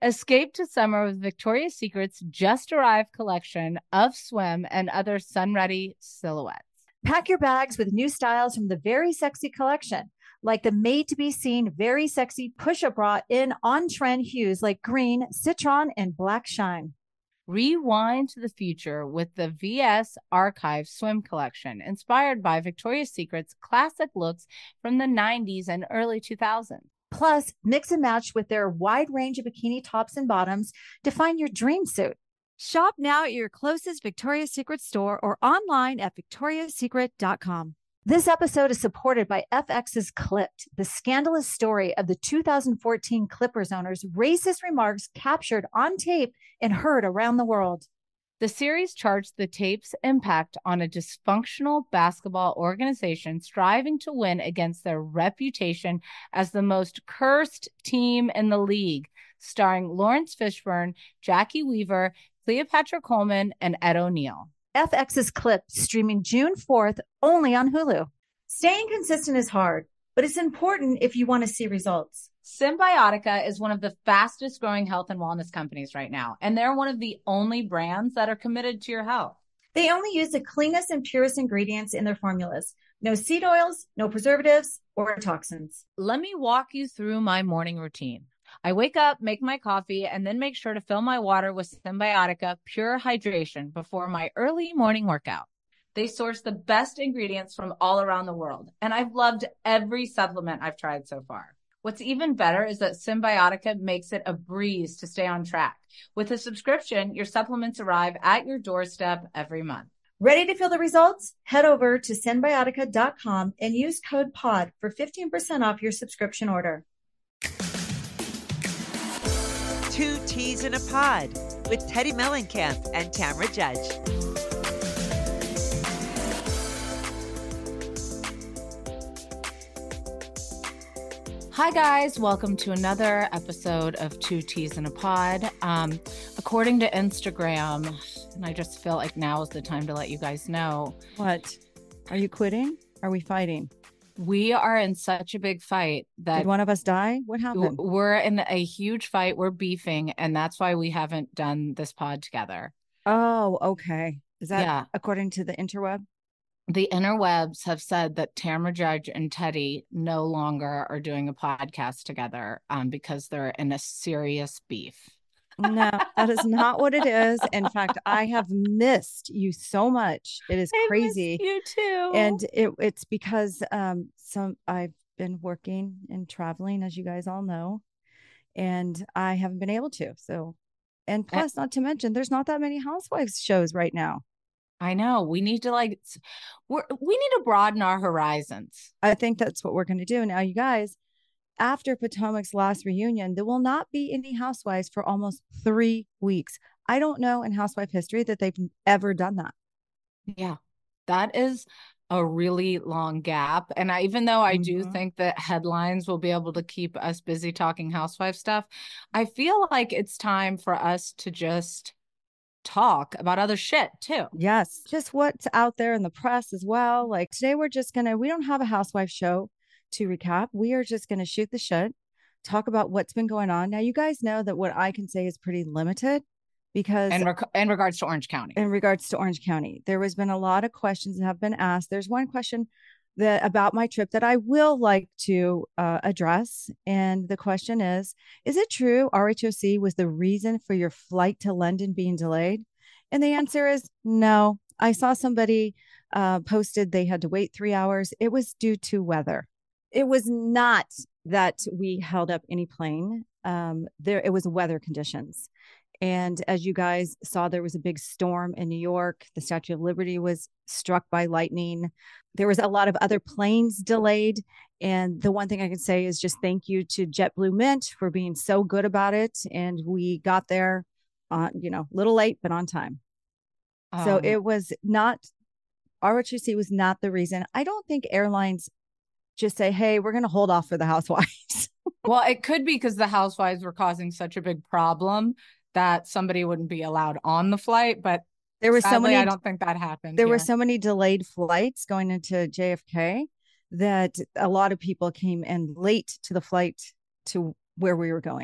Escape to summer with Victoria's Secret's just arrived collection of swim and other sun-ready silhouettes. Pack your bags with new styles from the Very Sexy collection, like the made to be seen Very Sexy push up bra in on trend hues like green, citron, and black shine. Rewind to the future with the VS Archive swim collection, inspired by Victoria's Secret's classic looks from the 90s and early 2000s. Plus, mix and match with their wide range of bikini tops and bottoms to find your dream suit. Shop now at your closest Victoria's Secret store or online at victoriassecret.com. This episode is supported by FX's Clipped, the scandalous story of the 2014 Clippers owner's racist remarks captured on tape and heard around the world. The series charts the tape's impact on a dysfunctional basketball organization striving to win against their reputation as the most cursed team in the league, starring Lawrence Fishburne, Jackie Weaver, Cleopatra Coleman, and Ed O'Neill. FX's Clipped, streaming June 4th, only on Hulu. Staying consistent is hard, but it's important if you want to see results. Symbiotica is one of the fastest growing health and wellness companies right now, and they're one of the only brands that are committed to your health. They only use the cleanest and purest ingredients in their formulas. No seed oils, no preservatives, or toxins. Let me walk you through my morning routine. I wake up, make my coffee, and then make sure to fill my water with Symbiotica Pure Hydration before my early morning workout. They source the best ingredients from all around the world, and I've loved every supplement I've tried so far. What's even better is that Symbiotica makes it a breeze to stay on track. With a subscription, your supplements arrive at your doorstep every month. Ready to feel the results? Head over to Symbiotica.com and use code POD for 15% off your subscription order. Two Teas in a Pod with Teddy Mellencamp and Tamra Judge. Hi guys, welcome to another episode of Two Teas in a Pod. According to Instagram, and I just feel like now is the time to let you guys know. What? Are you quitting? Are we fighting? We are in such a big fight that— Did one of us die? What happened? We're in a huge fight. We're beefing, and that's why we haven't done this pod together. Oh, okay. Is that according to the interweb? The interwebs have said that Tamra Judge and Teddy no longer are doing a podcast together because they're in a serious beef. No, that is not what it is. In fact, I have missed you so much. It is crazy. You too. And it's because I've been working and traveling, as you guys all know, and I haven't been able to. So, and plus, not to mention, there's not that many Housewives shows right now. I know. We need to we need to broaden our horizons. I think that's what we're going to do now, you guys. After Potomac's last reunion, there will not be any Housewives for almost 3 weeks. I don't know in housewife history that they've ever done that. Yeah, that is a really long gap. And even though I do think that headlines will be able to keep us busy talking housewife stuff, I feel like it's time for us to just talk about other shit too. Yes, just what's out there in the press as well. Like today, we don't have a housewife show to recap. We are just going to shoot the shit, talk about what's been going on. Now, you guys know that what I can say is pretty limited because in regards to Orange County. In regards to Orange County, there has been a lot of questions that have been asked. There's one question about my trip that I will like to address. And the question is it true RHOC was the reason for your flight to London being delayed? And the answer is no. I saw somebody posted they had to wait 3 hours. It was due to weather. It was not that we held up any plane. It was weather conditions. And as you guys saw, there was a big storm in New York. The Statue of Liberty was struck by lightning. There was a lot of other planes delayed. And the one thing I can say is just thank you to JetBlue Mint for being so good about it. And we got there, a little late, but on time. So it was not, ROTC was not the reason. I don't think airlines just say, hey, we're going to hold off for the Housewives. Well, it could be because the Housewives were causing such a big problem that somebody wouldn't be allowed on the flight, but there were so many. I don't think that happened. There were so many delayed flights going into JFK that a lot of people came in late to the flight to where we were going.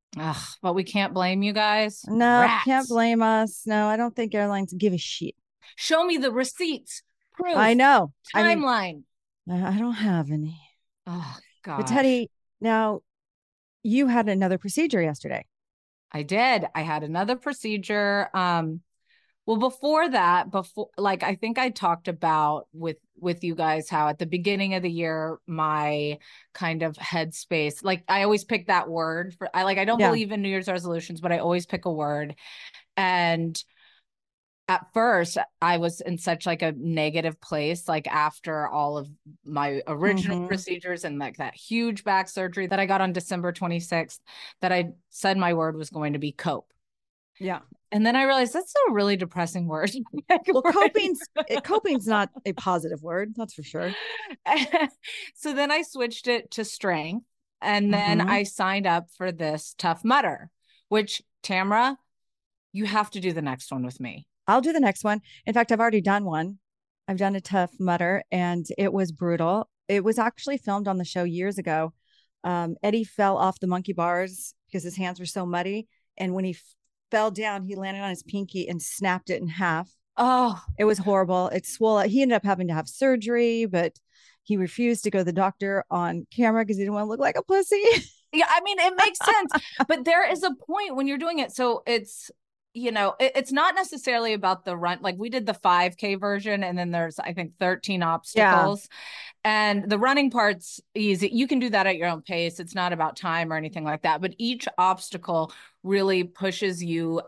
Ugh, but we can't blame you guys. No, can't Rats. blame us. No, I don't think airlines give a shit. Show me the receipts, I proof, know. I mean, timeline. I don't have any. Oh, But gosh. Teddy, now you had another procedure yesterday. I did. I had another procedure. Well, before that, like I think I talked about with you guys how at the beginning of the year, my kind of headspace, like I always pick that word for I don't Yeah. believe in New Year's resolutions, but I always pick a word. And at first I was in such like a negative place, like after all of my original Mm-hmm. procedures and like that huge back surgery that I got on December 26th, that I said my word was going to be cope. Yeah. And then I realized that's a really depressing word. Well, coping's not a positive word, that's for sure. So then I switched it to strength, and then Mm-hmm. I signed up for this Tough Mudder, which Tamra, you have to do the next one with me. I'll do the next one. In fact, I've already done one. I've done a Tough Mudder, and it was brutal. It was actually filmed on the show years ago. Eddie fell off the monkey bars because his hands were so muddy. And when he fell down, he landed on his pinky and snapped it in half. Oh, It was horrible. It swole. He ended up having to have surgery, but he refused to go to the doctor on camera because he didn't want to look like a pussy. yeah. I mean, it makes sense, but there is a point when you're doing it. So it's not necessarily about the run. Like we did the 5K version, and then there's, I think, 13 Yeah. obstacles. And the running part's easy. You can do that at your own pace. It's not about time or anything like that. But each obstacle really pushes you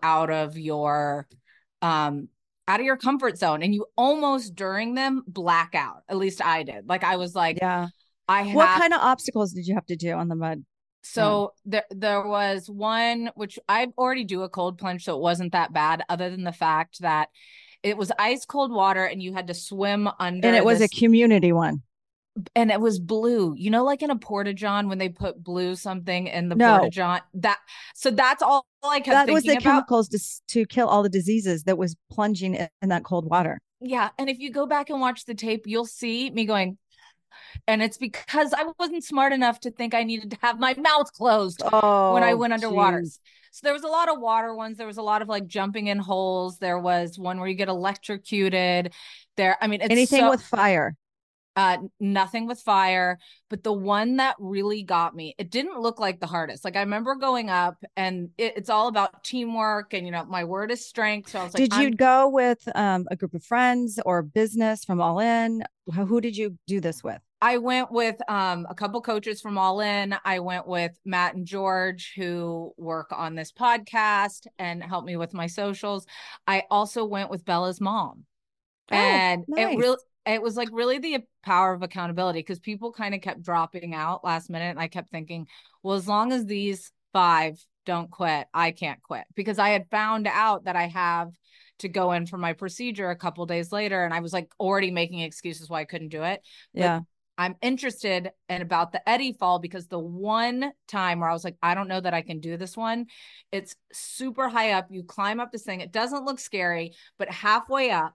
out of your comfort zone. And you almost during them black out. At least I did. Like I was like, Yeah. I What have kind of obstacles did you have to do on the mud run? so there was one which I already do a cold plunge, so it wasn't that bad, other than the fact that it was ice cold water and you had to swim And under it was a this, community one. and it was blue. You know, like in a porta john when they put blue something in the porta No, john. That's all I kept that was the thinking about. chemicals to kill all the diseases that was plunging in that cold water. Yeah, and if you go back and watch the tape, you'll see me going, and it's because I wasn't smart enough to think I needed to have my mouth closed when I Oh, went underwater. geez. So there was a lot of water ones. There was a lot of like jumping in holes. There was one where you get electrocuted. I mean, it's Anything so with fire. nothing with fire, but the one that really got me, it didn't look like the hardest. Like I remember going up, and it's all about teamwork, and my word is strength. So I was like, Did you go with a group of friends or business from All In? Who did you do this with? I went with a couple coaches from All In. I went with Matt and George, who work on this podcast and help me with my socials. I also went with Bella's mom. Oh, And nice. it was like really the power of accountability, because people kind of kept dropping out last minute. And I kept thinking, well, as long as these 5 don't quit, I can't quit, because I had found out that I have to go in for my procedure a couple days later. And I was like already making excuses why I couldn't do it. But Yeah. I'm interested in about the Eddie fall, because the one time where I was like, I don't know that I can do this one. It's super high up. You climb up this thing. It doesn't look scary, but halfway up,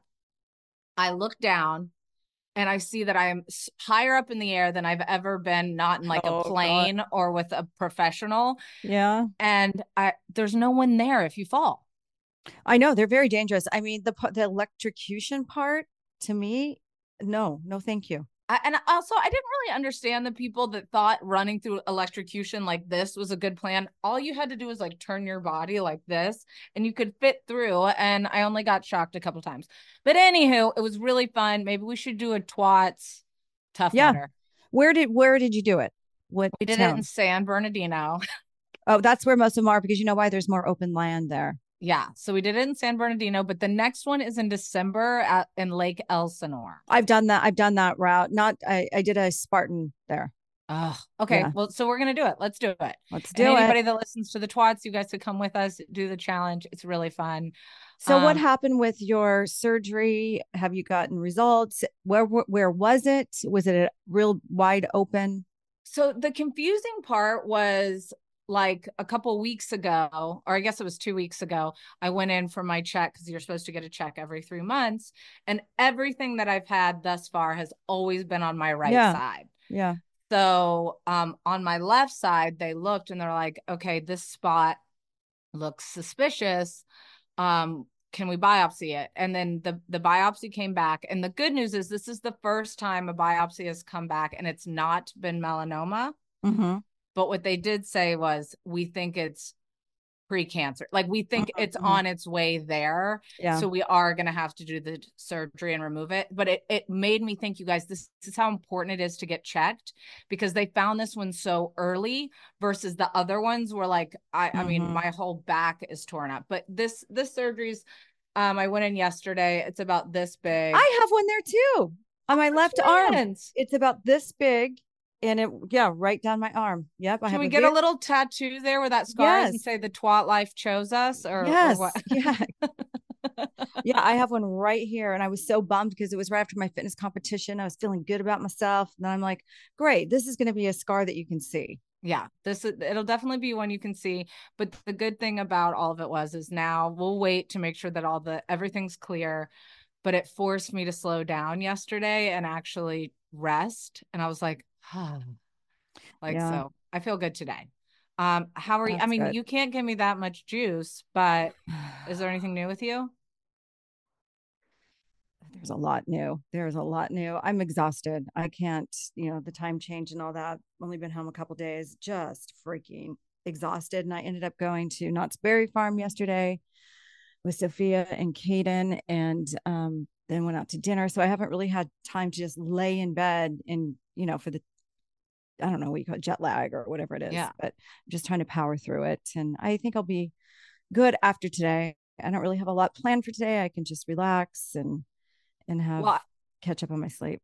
I look down and I see that I am higher up in the air than I've ever been, not in like a Oh, God. plane or with a professional. Yeah. And there's no one there if you fall. I know they're very dangerous. I mean, the electrocution part to me, no, no, thank you. And also, I didn't really understand the people that thought running through electrocution like this was a good plan. All you had to do was like turn your body like this and you could fit through. And I only got shocked a couple times. But anywho, it was really fun. Maybe we should do a Twats Tough Yeah. Mudder. Where did you do it? What We did it in town? San Bernardino. Oh, that's where most of them are because you know why? There's more open land there. Yeah. So we did it in San Bernardino, but the next one is in December in Lake Elsinore. I've done that. I've done that route. Not I did a Spartan there. Oh, okay. Yeah. Well, so we're going to do it. Let's do it. Let's And do it. anybody that listens to the Twats, you guys could come with us, do the challenge. It's really fun. So what happened with your surgery? Have you gotten results? Where was it? Was it a real wide open? So the confusing part was like a couple weeks ago, or I guess it was 2 weeks ago, I went in for my check, because you're supposed to get a check every 3 months. And everything that I've had thus far has always been on my right Yeah. side. Yeah. so on my left side, they looked and they're like, okay, this spot looks suspicious. Can we biopsy it? And then the biopsy came back. And the good news is this is the first time a biopsy has come back and it's not been melanoma. Mm-hmm. But what they did say was, we think it's pre-cancer. Like, we think it's on its way there. Yeah. So we are going to have to do the surgery and remove it. But it made me think, you guys, this is how important it is to get checked, because they found this one so early versus the other ones were like, I mean, my whole back is torn up. But this surgery's, I went in yesterday. It's about this big. I have one there too. On my left arm. It's about this big. And it, right down my arm. Yep. Can we get a little tattoo there where that scar is and say the twat life chose us, or what? Yeah. Yeah. I have one right here. And I was so bummed because it was right after my fitness competition. I was feeling good about myself. And then I'm like, great, this is going to be a scar that you can see. Yeah, it'll definitely be one you can see. But the good thing about all of it is now we'll wait to make sure that everything's clear. But it forced me to slow down yesterday and actually rest. And I was like, so I feel good today. How are you? I mean, you can't give me that much juice, but is there anything new with you? There's a lot new. I'm exhausted. I can't, the time change and all that. Only been home a couple days, just freaking exhausted. And I ended up going to Knott's Berry Farm yesterday with Sophia and Caden, and then went out to dinner. So I haven't really had time to just lay in bed and, for the, I don't know what you call it, jet lag or whatever it is, but I'm just trying to power through it. And I think I'll be good after today. I don't really have a lot planned for today. I can just relax and have catch up on my sleep.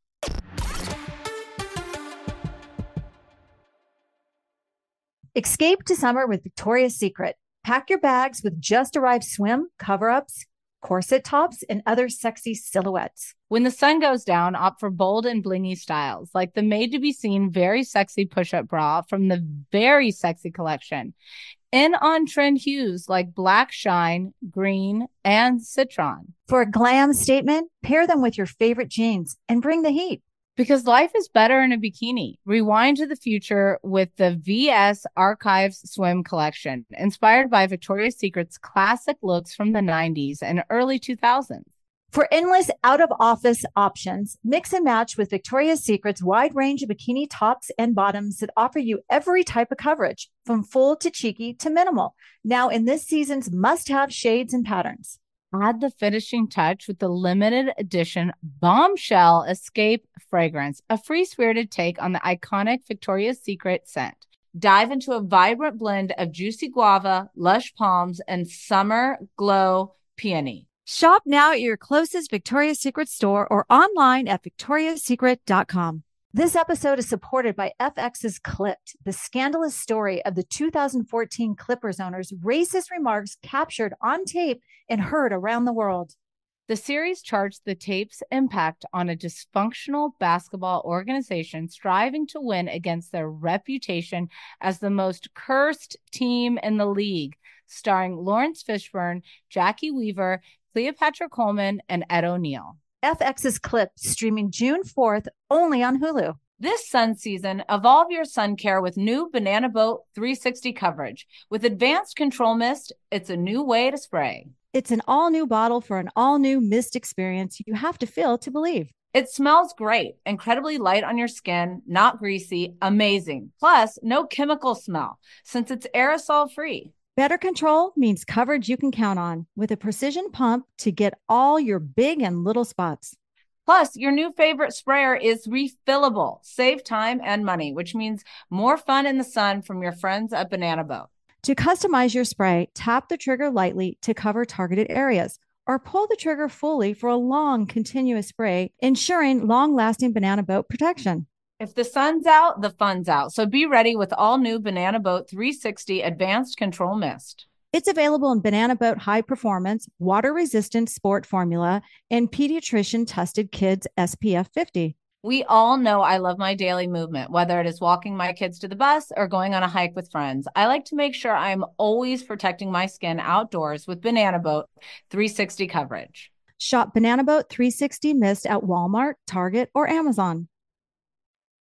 Escape to summer with Victoria's Secret. Pack your bags with just arrived swim, cover-ups, corset tops, and other sexy silhouettes. When the sun goes down, opt for bold and blingy styles, like the made-to-be-seen very sexy push-up bra from the Very Sexy collection. In on-trend hues like black shine, green, and citron. For a glam statement, pair them with your favorite jeans and bring the heat. Because life is better in a bikini. Rewind to the future with the VS Archives Swim Collection, inspired by Victoria's Secret's classic looks from the 90s and early 2000s. For endless out-of-office options, mix and match with Victoria's Secret's wide range of bikini tops and bottoms that offer you every type of coverage, from full to cheeky to minimal. Now in this season's must-have shades and patterns. Add the finishing touch with the limited edition Bombshell Escape fragrance, a free-spirited take on the iconic Victoria's Secret scent. Dive into a vibrant blend of juicy guava, lush palms, and summer glow peony. Shop now at your closest Victoria's Secret store or online at victoriassecret.com. This episode is supported by FX's Clipped, the scandalous story of the 2014 Clippers owner's racist remarks captured on tape and heard around the world. The series charts the tape's impact on a dysfunctional basketball organization striving to win against their reputation as the most cursed team in the league, starring Lawrence Fishburne, Jackie Weaver, Cleopatra Coleman, and Ed O'Neill. FX's Clipped, streaming June 4th, only on Hulu. This sun season, evolve your sun care with new Banana Boat 360 coverage. With advanced control mist, it's a new way to spray. It's an all-new bottle for an all-new mist experience you have to feel to believe. It smells great, incredibly light on your skin, not greasy, amazing. Plus, no chemical smell, since it's aerosol-free. Better control means coverage you can count on, with a precision pump to get all your big and little spots. Plus, your new favorite sprayer is refillable. Save time and money, which means more fun in the sun from your friends at Banana Boat. To customize your spray, tap the trigger lightly to cover targeted areas, or pull the trigger fully for a long, continuous spray, ensuring long-lasting Banana Boat protection. If the sun's out, the fun's out. So be ready with all new Banana Boat 360 Advanced Control Mist. It's available in Banana Boat High Performance, Water-Resistant Sport Formula, and Pediatrician-Tested Kids SPF 50. We all know I love my daily movement, whether it is walking my kids to the bus or going on a hike with friends. I like to make sure I'm always protecting my skin outdoors with Banana Boat 360 coverage. Shop Banana Boat 360 Mist at Walmart, Target, or Amazon.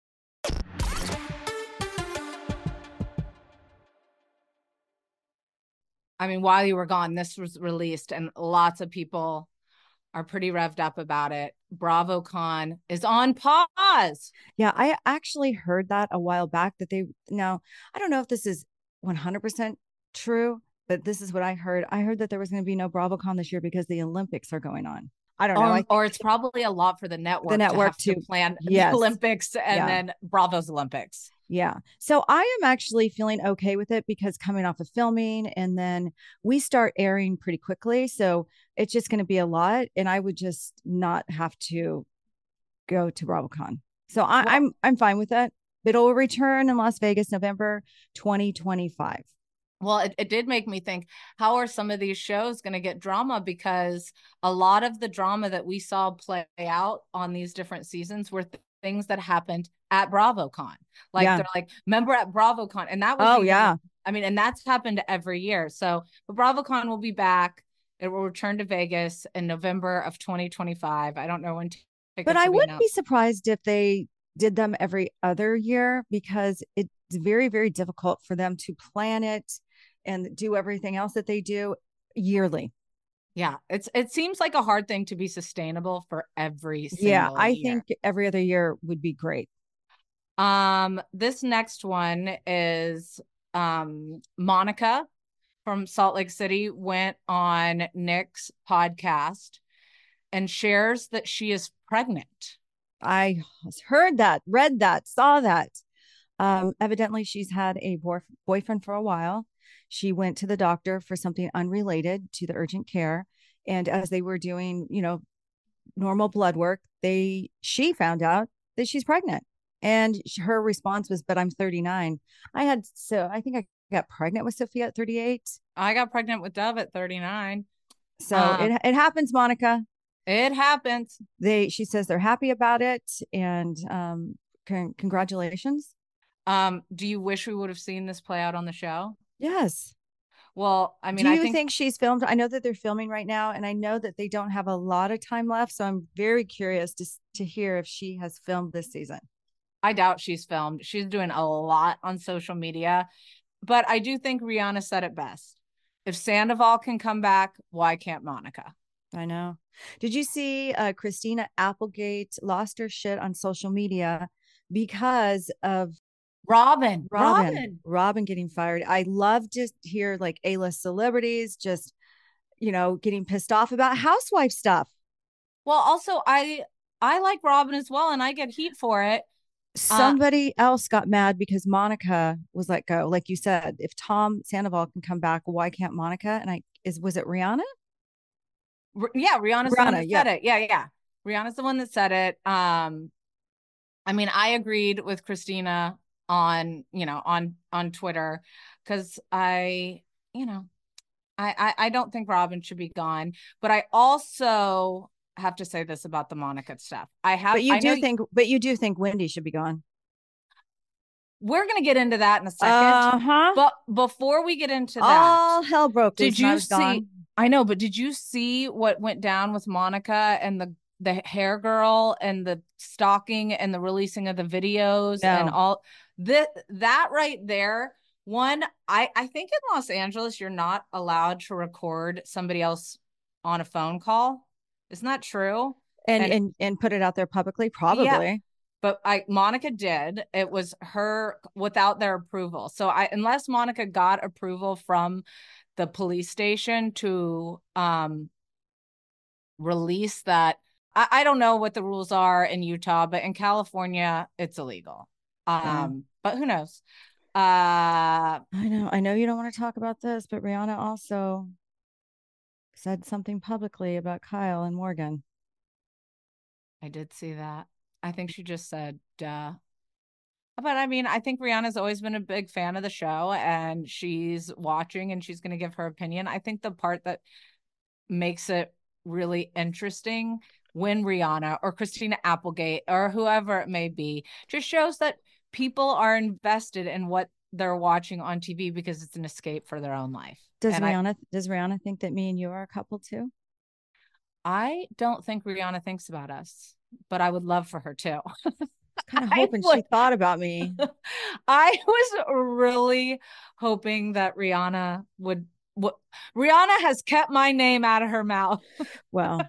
I mean, while you were gone, this was released and lots of people are pretty revved up about it. BravoCon is on pause. Yeah, I actually heard that a while back that now, I don't know if this is 100% true, but this is what I heard. I heard that there was going to be no BravoCon this year because the Olympics are going on. I don't know. Or it's probably a lot for the network to plan the Olympics and then Bravo's Olympics. Yeah. So I am actually feeling okay with it because coming off of filming and then we start airing pretty quickly. So it's just going to be a lot. And I would just not have to go to BravoCon. So I'm fine with it. It'll return in Las Vegas, November 2025. Well, it did make me think, how are some of these shows going to get drama? Because a lot of the drama that we saw play out on these different seasons were things that happened at BravoCon. They're like, remember at BravoCon? And that was, I mean, and that's happened every year. So, but BravoCon will be back. It will return to Vegas in November of 2025. I don't know when. But I wouldn't be surprised if they did them every other year because it's very, very difficult for them to plan it and do everything else that they do yearly. Yeah, it seems like a hard thing to be sustainable for every single year. I think every other year would be great. This next one is Monica from Salt Lake City went on Nick's podcast and shares that she is pregnant. I heard that, read that, saw that. Evidently, she's had a boyfriend for a while. She went to the doctor for something unrelated to the urgent care. And as they were doing, normal blood work, she found out that she's pregnant. And her response was, but I'm 39. I think I got pregnant with Sophia at 38. I got pregnant with Dove at 39. So it happens, Monica. It happens. She says they're happy about it. And congratulations. Do you wish we would have seen this play out on the show? Yes. Well, I mean, do you think she's filmed? I know that they're filming right now, and I know that they don't have a lot of time left. So I'm very curious to hear if she has filmed this season. I doubt she's filmed. She's doing a lot on social media, but I do think Rihanna said it best. If Sandoval can come back, why can't Monica? I know. Did you see Christina Applegate lost her shit on social media because of Robin getting fired? I love to hear like A-list celebrities just, getting pissed off about housewife stuff. Well, also I like Robin as well, and I get heat for it. Somebody else got mad because Monica was let go. Like you said, if Tom Sandoval can come back, why can't Monica? And was it Rihanna? Yeah, Rihanna's the one that said it. Yeah. Rihanna's the one that said it. I mean, I agreed with Christina on Twitter because I don't think Robin should be gone, but I also have to say this about the Monica stuff. But you do think Wendy should be gone. We're going to get into that in a second. But before we get into that, all hell broke loose. Did you see? Gone. I know, but did you see what went down with Monica and the hair girl and the stalking and the releasing of the videos and all that right there? One, I think in Los Angeles, you're not allowed to record somebody else on a phone call. Isn't that true? And put it out there publicly? Probably. Yeah. But Monica did. It was her without their approval. So unless Monica got approval from the police station to release that, I don't know what the rules are in Utah, but in California, it's illegal. But who knows? I know you don't want to talk about this, but Rihanna also said something publicly about Kyle and Morgan. I did see that. I think she just said, duh. But I mean, I think Rihanna's always been a big fan of the show and she's watching and she's going to give her opinion. I think the part that makes it really interesting when Rihanna or Christina Applegate or whoever it may be just shows that people are invested in what they're watching on TV because it's an escape for their own life. Does Rihanna think that me and you are a couple too? I don't think Rihanna thinks about us, but I would love for her to. kind of I hoping was- she thought about me. I was really hoping that Rihanna would. Rihanna has kept my name out of her mouth. Well,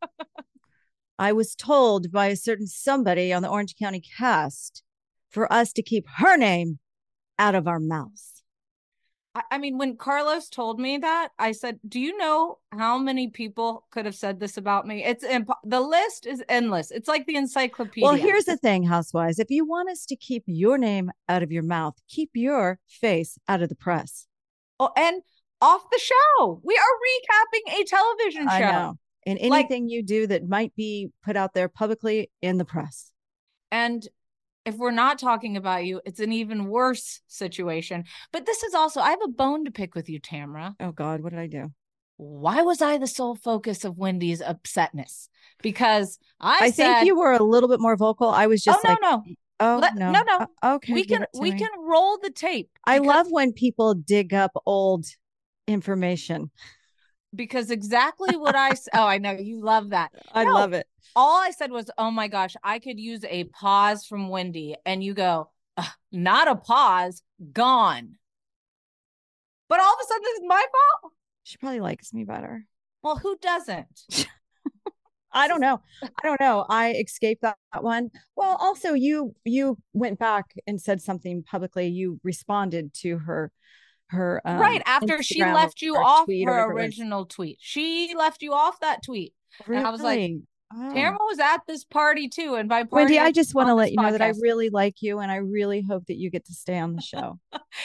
I was told by a certain somebody on the Orange County cast for us to keep her name out of our mouths. I mean, when Carlos told me that, I said, "Do you know how many people could have said this about me? The list is endless. It's like the encyclopedia." Well, here's the thing, housewives. If you want us to keep your name out of your mouth, keep your face out of the press. Oh, and off the show, we are recapping a television show. I know. And anything you do that might be put out there publicly in the press. And if we're not talking about you, it's an even worse situation. But this is also, I have a bone to pick with you, Tamra. Oh, God, what did I do? Why was I the sole focus of Wendy's upsetness? Because I think you were a little bit more vocal. I was just no. Okay. We can roll the tape. I love when people dig up old information. Because exactly what I know you love that. I love it. All I said was, oh my gosh, I could use a pause from Wendy. And you go, not a pause, gone. But all of a sudden, it's my fault. She probably likes me better. Well, who doesn't? I don't know. I escaped that one. Well, also you went back and said something publicly. You responded to her right after Instagram she left you off her original tweet. She left you off that tweet. Really? And I was like, Tamra was at this party too. And by party, Wendy, I just want to let you know that I really like you and I really hope that you get to stay on the show.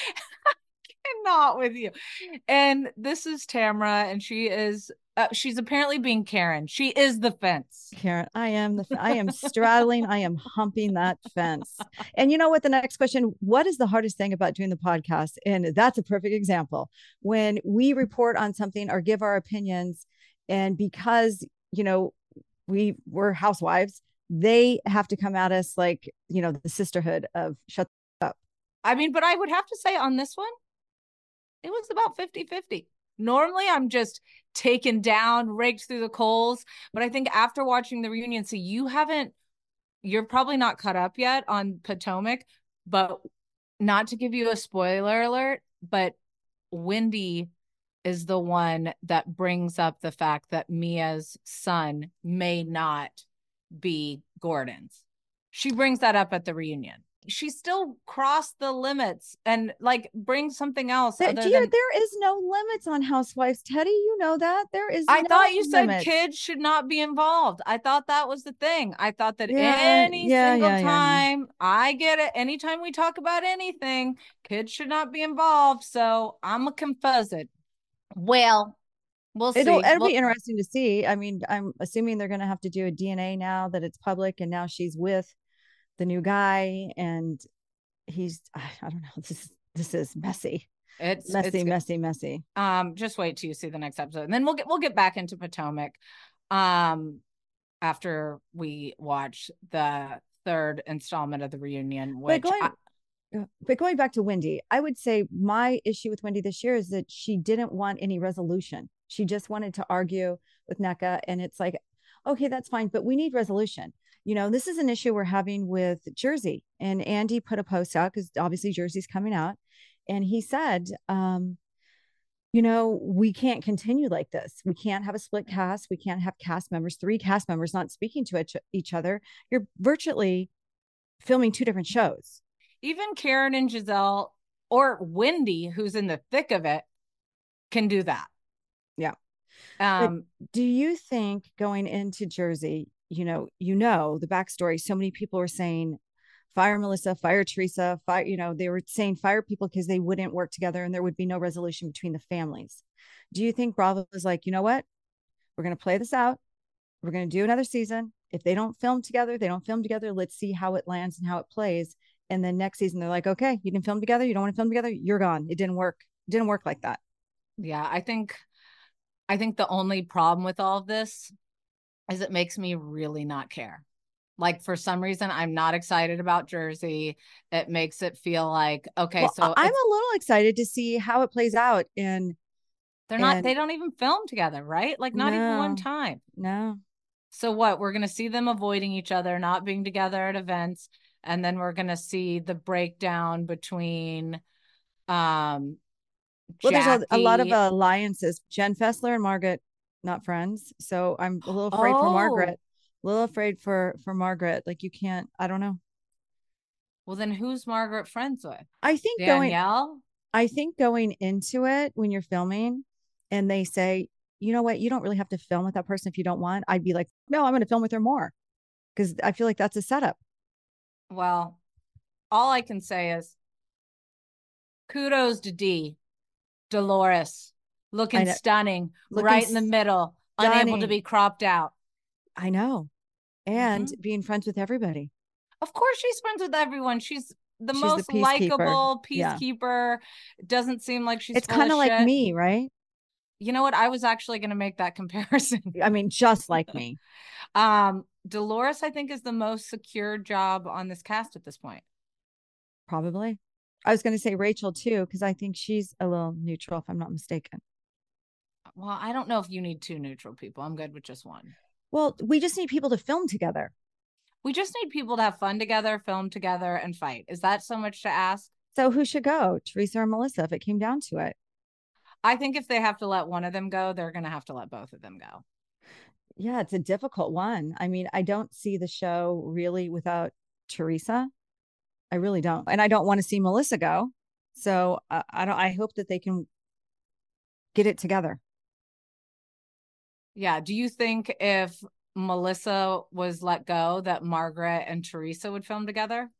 Not with you. And this is Tamra, and she's apparently being Karen. She is the fence. Karen, I am straddling, I am humping that fence. And you know what? The next question, what is the hardest thing about doing the podcast? And that's a perfect example. When we report on something or give our opinions, and because, we're housewives, they have to come at us like, the sisterhood of shut up. I mean, but I would have to say on this one, it was about 50-50. Normally, I'm just taken down, raked through the coals. But I think after watching the reunion, so you're probably not caught up yet on Potomac, but not to give you a spoiler alert, but Wendy is the one that brings up the fact that Mia's son may not be Gordon's. She brings that up at the reunion. She still crossed the limits and brings something else. There is no limits on Housewives, Teddy. You know that I thought you said kids should not be involved. I thought that was the thing. I thought that any single time I get it, anytime we talk about anything, kids should not be involved. So I'm a confused. Well, we'll see. It'll be interesting to see. I mean, I'm assuming they're going to have to do a DNA now that it's public, and now she's with the new guy, and I don't know. This is messy. It's messy. Just wait till you see the next episode, and then we'll get back into Potomac. After we watch the third installment of the reunion, but going back to Wendy, I would say my issue with Wendy this year is that she didn't want any resolution. She just wanted to argue with Nneka, and it's like, okay, that's fine, but we need resolution. This is an issue we're having with Jersey, and Andy put a post out because obviously Jersey's coming out, and he said, we can't continue like this. We can't have a split cast. We can't have three cast members not speaking to each other. You're virtually filming two different shows. Even Karen and Giselle or Wendy, who's in the thick of it, can do that. Yeah. Do you think going into Jersey, the backstory, so many people were saying, fire Melissa, fire Teresa, they were saying fire people because they wouldn't work together and there would be no resolution between the families. Do you think Bravo was like, you know what? We're going to play this out. We're going to do another season. If they don't film together, they don't film together. Let's see how it lands and how it plays. And then next season, they're like, okay, you can film together. You don't want to film together. You're gone. It didn't work. It didn't work like that. Yeah, I think the only problem with all of this is it makes me really not care. For some reason, I'm not excited about Jersey. It makes it feel like, okay, well, so I'm a little excited to see how it plays out. And they don't even film together, right? Not even one time. No. So what? We're going to see them avoiding each other, not being together at events. and then we're going to see the breakdown between Well, there's a lot of Jackie. alliances. Jen Fessler and Margaret, not friends. So I'm a little afraid for Margaret. Oh, A little afraid for Margaret. Like you can't, I don't know. well, then who's Margaret friends with? I think Danielle? going into it when you're filming and they say, you know what, you don't really have to film with that person if you don't want. I'd be like, no, I'm going to film with her more because I feel like that's a setup. Well, all I can say is kudos to Dolores, looking stunning, Looking right in the middle, unable to stunning. be cropped out. I know. And being friends with everybody. Of course, she's friends with everyone. She's the She's the most peacekeeper. likable Yeah. peacekeeper. Doesn't seem like she's It's full kind of of like shit. me, right? You know what? I was actually going to make that comparison. I mean, just like me. Dolores, I think, is the most secure job on this cast at this point. Probably. I was going to say Rachel too, because I think she's a little neutral, if I'm not mistaken. Well, I don't know if you need two neutral people. I'm good with just one. Well, we just need people to film together. We just need people to have fun together, film together, and fight. Is that so much to ask? So who should go? Teresa or Melissa, if it came down to it? I think if they have to let one of them go, they're going to have to let both of them go. Yeah, it's a difficult one. I mean, I don't see the show really without Teresa. I really don't. And I don't want to see Melissa go. So I hope that they can get it together. Yeah. Do you think if Melissa was let go that Margaret and Teresa would film together?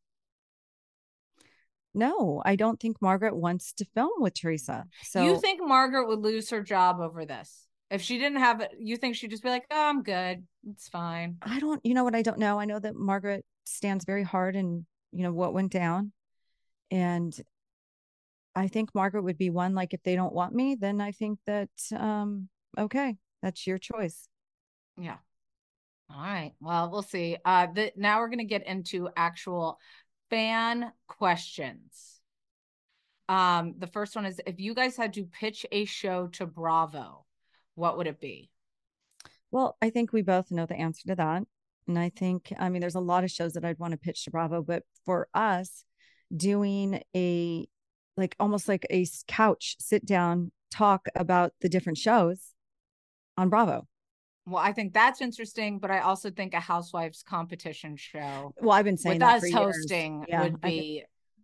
No, I don't think Margaret wants to film with Teresa. So you think Margaret would lose her job over this? If she didn't have it, you think she'd just be like, oh, I'm good. It's fine. you know what? I don't know. I know that Margaret stands very hard in, what went down. And I think Margaret would be one, like, if they don't want me, then I think that, okay, that's your choice. Yeah. All right. Well, we'll see. Now we're going to get into actual fan questions. The first one is, if you guys had to pitch a show to Bravo, what would it be? Well, I think we both know the answer to that. And I think, there's a lot of shows that I'd want to pitch to Bravo, but for us, doing almost like a couch sit down talk about the different shows on Bravo. Well, I think that's interesting, but I also think a Housewives competition show. Well, I've been saying with that us for hosting would be,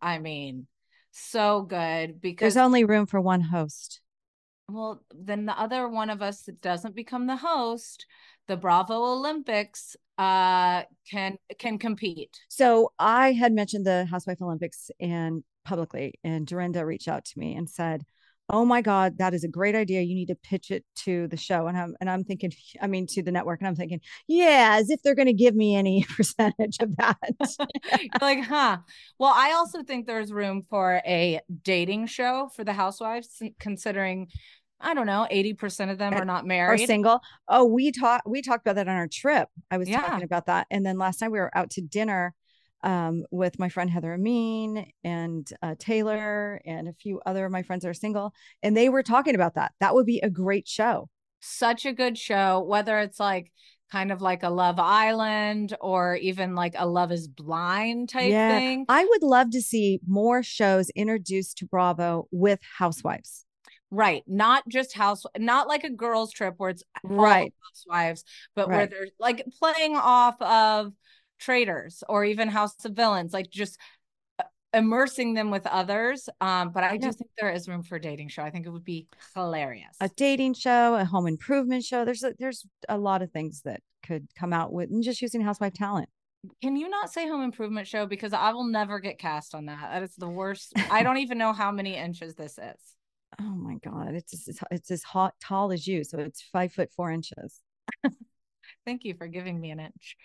so good because there's only room for one host. Well, then the other one of us that doesn't become the host, the Bravo Olympics, can compete. So I had mentioned the Housewife Olympics and publicly, and Dorinda reached out to me and said, oh my God, that is a great idea. You need to pitch it to the show. And I'm thinking, to the network. And I'm thinking, yeah, as if they're going to give me any percentage of that. Like, huh? Well, I also think there's room for a dating show for the housewives, considering, I don't know, 80% of them are not married. Are single. Oh, we talked about that on our trip. I was talking about that. And then last night we were out to dinner with my friend Heather Amin and Taylor and a few other of my friends that are single. And they were talking about that. That would be a great show. Such a good show, whether it's like kind of like a Love Island or even like a Love is Blind type thing. I would love to see more shows introduced to Bravo with housewives. Right. Not just not like a girls trip where it's right housewives, but where they're like playing off of Traitors or even House of Villains, like just immersing them with others. But I do think there is room for a dating show. I think it would be hilarious. A dating show, a home improvement show. There's a lot of things that could come out with and just using housewife talent. Can you not say home improvement show? Because I will never get cast on that. That is the worst. I don't even know how many inches this is. Oh my God. It's as tall as you. So it's 5'4". Thank you for giving me an inch.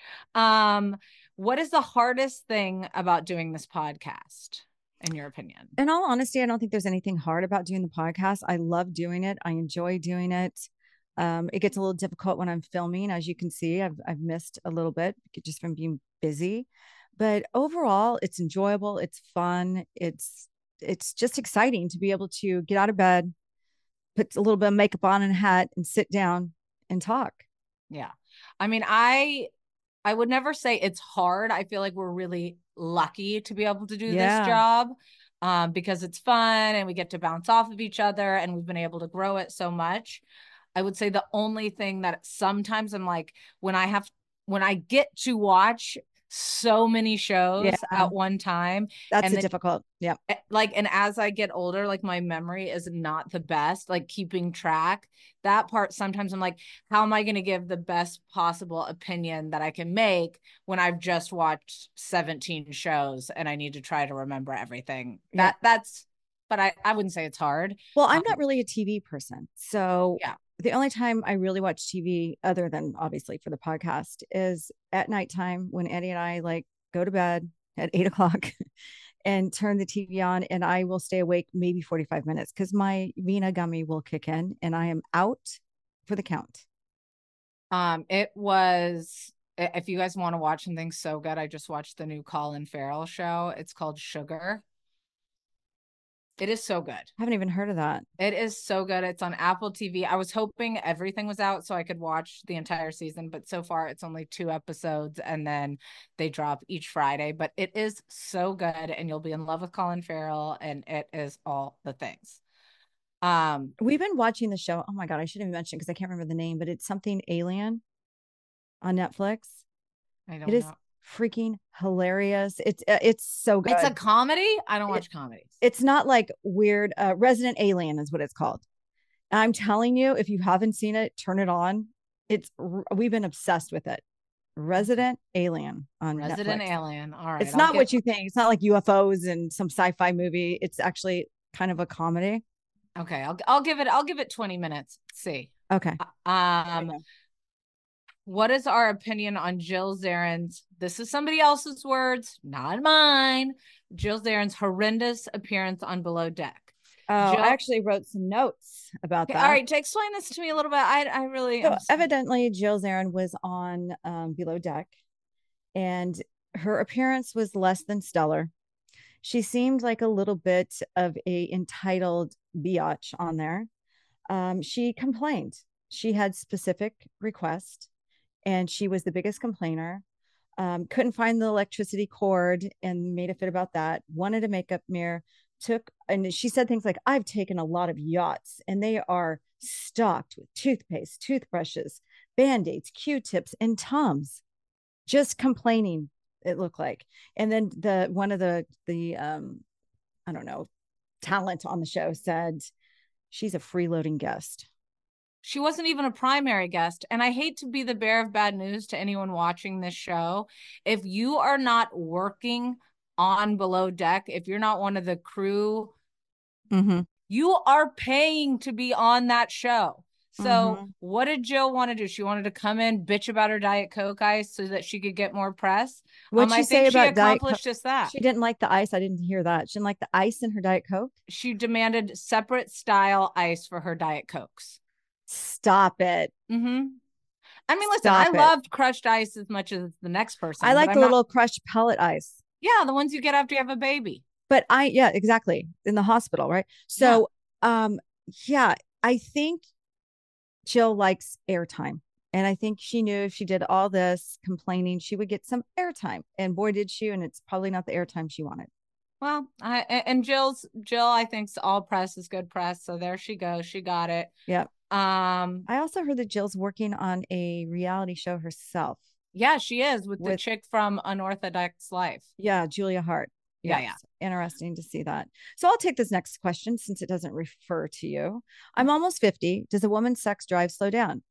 What is the hardest thing about doing this podcast, in your opinion? In all honesty, I don't think there's anything hard about doing the podcast. I love doing it. I enjoy doing it. It gets a little difficult when I'm filming. As you can see, I've missed a little bit just from being busy. But overall, it's enjoyable. It's fun. It's just exciting to be able to get out of bed, put a little bit of makeup on and a hat and sit down and talk. Yeah. I mean, I would never say it's hard. I feel like we're really lucky to be able to do this Yeah. job, because it's fun and we get to bounce off of each other and we've been able to grow it so much. I would say the only thing that sometimes I'm like, when I get to watch so many shows Yeah. at one time, That's and then difficult. Yeah. like, and as I get older, like my memory is not the best, like keeping track. That part, sometimes I'm like, how am I going to give the best possible opinion that I can make when I've just watched 17 shows and I need to try to remember everything? Yeah. But I wouldn't say it's hard. Well, I'm not really a TV person. So Yeah. the only time I really watch TV, other than obviously for the podcast, is at nighttime when Eddie and I like go to bed at 8 o'clock and turn the TV on, and I will stay awake maybe 45 minutes because my Vina gummy will kick in and I am out for the count. It was, if you guys want to watch something so good, I just watched the new Colin Farrell show. It's called Sugar. It is so good. I haven't even heard of that. It is so good. It's on Apple TV. I was hoping everything was out so I could watch the entire season, but so far it's only 2 episodes and then they drop each Friday. But it is so good and you'll be in love with Colin Farrell and it is all the things. We've been watching the show. Oh my God, I shouldn't even mention because I can't remember the name, but it's something Alien on Netflix. I don't It is know. freaking hilarious. It's so good. It's a comedy. I don't watch comedies. It's not like weird. Resident Alien is what it's called. I'm telling you, if you haven't seen it, turn it on. We've been obsessed with it. Resident Alien on Resident Netflix. Alien. All right. It's not what you think. It's not like UFOs and some sci-fi movie. It's actually kind of a comedy. Okay, I'll give it 20 minutes. Let's see. Okay. What is our opinion on Jill Zarin's? This is somebody else's words, not mine. Jill Zarin's horrendous appearance on Below Deck. Oh, Jill, I actually wrote some notes about that. All right, to explain this to me a little bit. I really. So evidently, Jill Zarin was on Below Deck, and her appearance was less than stellar. She seemed like a little bit of a entitled biatch on there. She complained. She had specific requests, and she was the biggest complainer. Couldn't find the electricity cord and made a fit about that. Wanted a makeup mirror. And she said things like, I've taken a lot of yachts and they are stocked with toothpaste, toothbrushes, Band-Aids, Q-tips, and Tums. Just complaining, it looked like. And then one of the I don't know, talent on the show said she's a freeloading guest. She wasn't even a primary guest. And I hate to be the bearer of bad news to anyone watching this show. If you are not working on Below Deck, if you're not one of the crew, you are paying to be on that show. So what did Jill want to do? She wanted to come in, bitch about her Diet Coke ice so that she could get more press. What'd she say about Diet Coke? Just that. She didn't like the ice. I didn't hear that. She didn't like the ice in her Diet Coke. She demanded separate style ice for her Diet Cokes. Stop it. I mean, listen, I loved crushed ice as much as the next person. I like the little crushed pellet ice. Yeah, the ones you get after you have a baby. But yeah, exactly. In the hospital, right? So, yeah, I think Jill likes airtime. And I think she knew if she did all this complaining, she would get some airtime. And boy, did she. And it's probably not the airtime she wanted. Well, Jill, I think all press is good press. So there she goes. She got it. Yep. I also heard that Jill's working on a reality show herself. Yeah, she is with the chick from Unorthodox Life. Yeah, Julia Hart. Yeah. Interesting to see that. So I'll take this next question since it doesn't refer to you. I'm almost 50. Does a woman's sex drive slow down?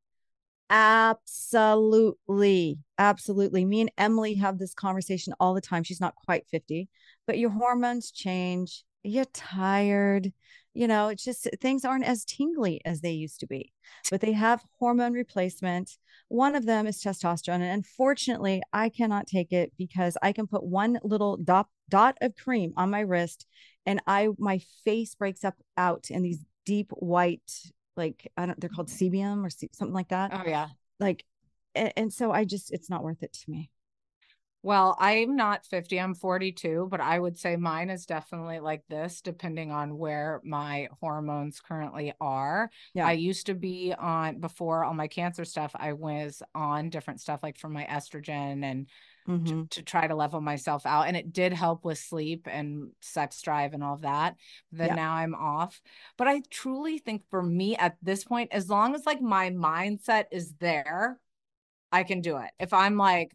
Absolutely. Absolutely. Me and Emily have this conversation all the time. She's not quite 50, but your hormones change. You're tired. It's just things aren't as tingly as they used to be, but they have hormone replacement. One of them is testosterone. And unfortunately, I cannot take it because I can put one little dot of cream on my wrist and my face breaks out in these deep white, like, they're called sebum or something like that. Oh yeah. And so it's not worth it to me. Well, I'm not 50, I'm 42, but I would say mine is definitely like this, depending on where my hormones currently are. Yeah. I used to be on, before all my cancer stuff, I was on different stuff like for my estrogen and Mm-hmm. to try to level myself out. And it did help with sleep and sex drive and all of that. Then now I'm off. But I truly think for me at this point, as long as like my mindset is there, I can do it. If I'm like,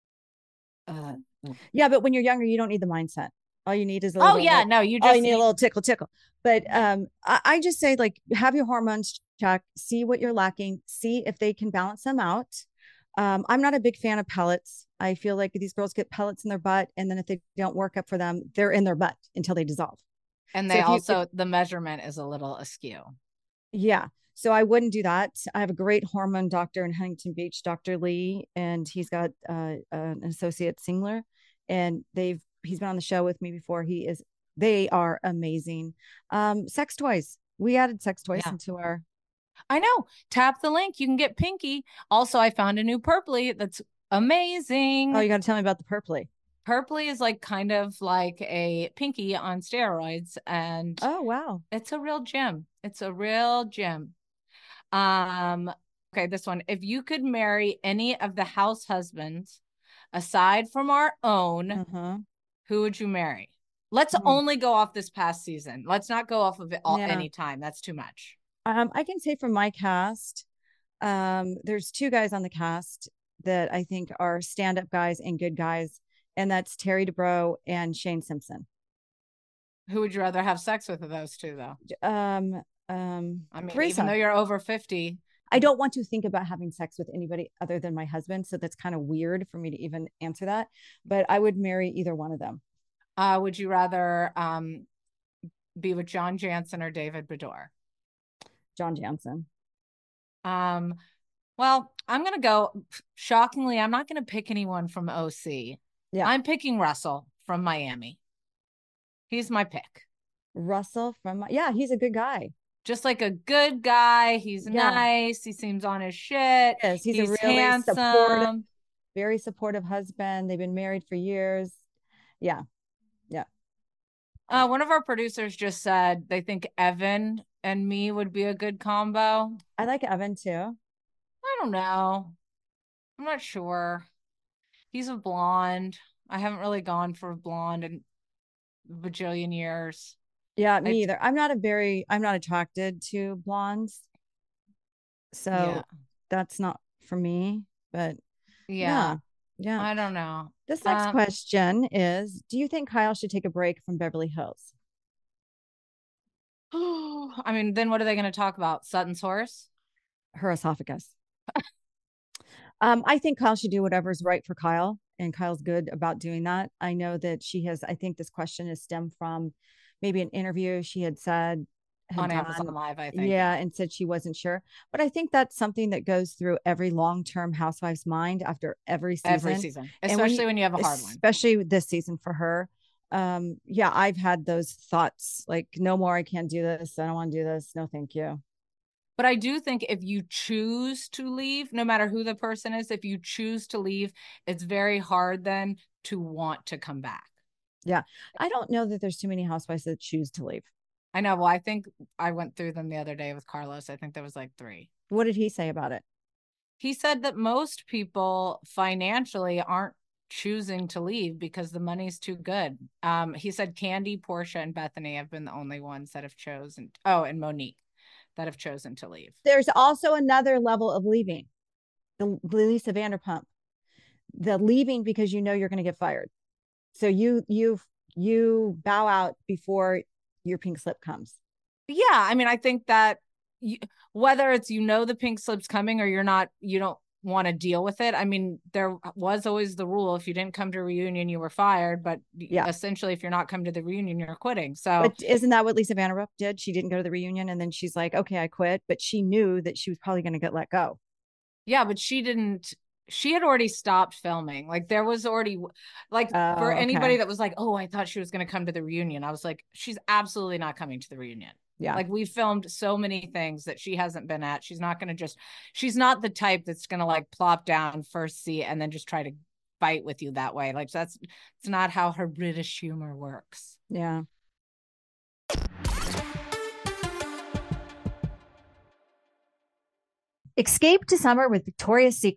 yeah, but when you're younger, you don't need the mindset. All you need is a oh little, yeah, no, you all just you need a little tickle. But I just say, like, have your hormones check, see what you're lacking, see if they can balance them out. I'm not a big fan of pellets. I feel like these girls get pellets in their butt, and then if they don't work up for them, they're in their butt until they dissolve. and So they if you, also the measurement is a little askew. yeah. So I wouldn't do that. I have a great hormone doctor in Huntington Beach, Dr. Lee, and he's got an associate Singler, and he's been on the show with me before. They are amazing. Sex toys. We added sex toys into our. I know. Tap the link. You can get Pinky. Also, I found a new Purpley that's amazing. Oh, you got to tell me about the Purpley. Purpley is like kind of like a Pinky on steroids, and oh wow, it's a real gem. It's a real gem. Okay, this one. If you could marry any of the house husbands aside from our own, who would you marry? Let's only go off this past season. Let's not go off of it any time. That's too much. I can say from my cast, there's two guys on the cast that I think are stand-up guys and good guys, and that's Terry Dubrow and Shane Simpson. Who would you rather have sex with of those two, though? I mean, Teresa. Even though you're over 50, I don't want to think about having sex with anybody other than my husband, so that's kind of weird for me to even answer that. But I would marry either one of them. Would you rather be with John Jansen or David Beador? John Jansen. Well, I'm gonna go. Shockingly, I'm not gonna pick anyone from OC. Yeah, I'm picking Russell from Miami. He's my pick. Russell from he's a good guy. Just like a good guy. He's nice. He seems on his shit. Yes, he's a really handsome, very supportive husband. They've been married for years. Yeah. One of our producers just said they think Evan and me would be a good combo. I like Evan too. I don't know. I'm not sure. He's a blonde. I haven't really gone for a blonde in a bajillion years. Yeah, me either. I'm not attracted to blondes. So that's not for me, but yeah. I don't know. This next question is, do you think Kyle should take a break from Beverly Hills? I mean, then what are they going to talk about? Sutton's horse? Her esophagus. I think Kyle should do whatever's right for Kyle, and Kyle's good about doing that. I know that I think this question is stemmed from maybe an interview she had said on Amazon Live, I think. Yeah, and said she wasn't sure. But I think that's something that goes through every long-term housewife's mind after every season. Especially when you have a hard one. Especially this season for her. I've had those thoughts like, no more, I can't do this. I don't want to do this. No, thank you. But I do think if you choose to leave, no matter who the person is, if you choose to leave, it's very hard then to want to come back. Yeah. I don't know that there's too many housewives that choose to leave. I know. Well, I think I went through them the other day with Carlos. I think there was like 3. What did he say about it? He said that most people financially aren't choosing to leave because the money's too good. He said Candy, Portia, and Bethany have been the only ones that have chosen. Oh, and Monique that have chosen to leave. There's also another level of leaving. The Lisa Vanderpump, the leaving because you know you're going to get fired. So you bow out before your pink slip comes. Yeah, I mean, I think that whether it's the pink slip's coming or you don't want to deal with it. I mean, there was always the rule: if you didn't come to a reunion, you were fired. But essentially, if you're not coming to the reunion, you're quitting. So, but isn't that what Lisa Vanderpump did? She didn't go to the reunion, and then she's like, "Okay, I quit." But she knew that she was probably going to get let go. Yeah, but she didn't. She had already stopped filming. Like there was already for anybody that was like, "Oh, I thought she was going to come to the reunion." I was like, "She's absolutely not coming to the reunion." Yeah. Like we filmed so many things that she hasn't been at. She's not the type that's going to like plop down first seat and then just try to fight with you that way. Like it's not how her British humor works. Yeah. Escape to summer with Victoria's Secret.